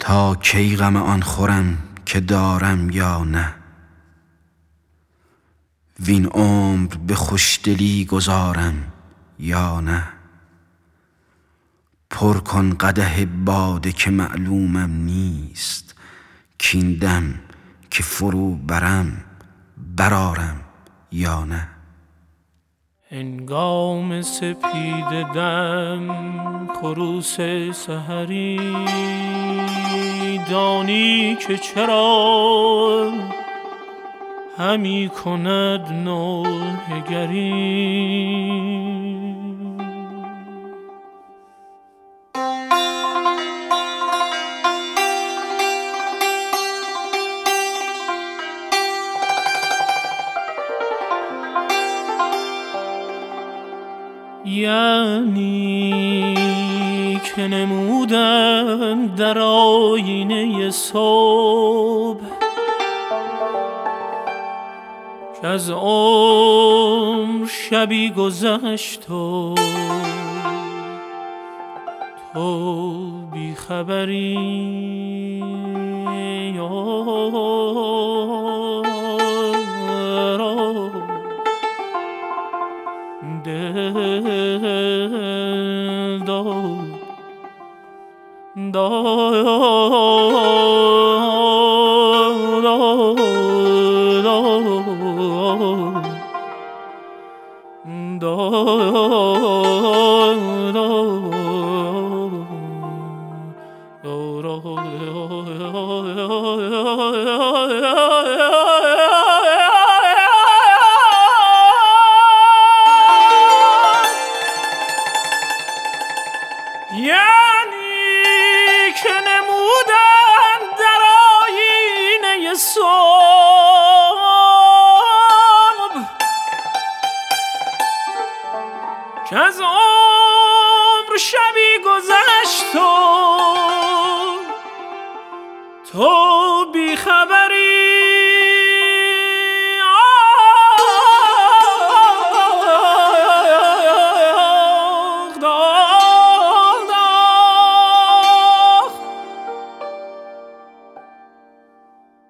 تا کی غم آن خورم که دارم یا نه؟ وین عمر به خوشدلی گذارم یا نه؟ پر کن قدح باده که معلومم نیست، کین دم که فرو برم برآرم یا نه؟ هنگام سپید دم خروس سحری، دانی که چرا همی کند نوحه گری. یعنی که نمودن در آینه صبح، که از عمر شبی گذشت و تو بیخبری. یعنی که نمودن در آینه صبح، که از عمر شبی گذشت و تو بیخبری.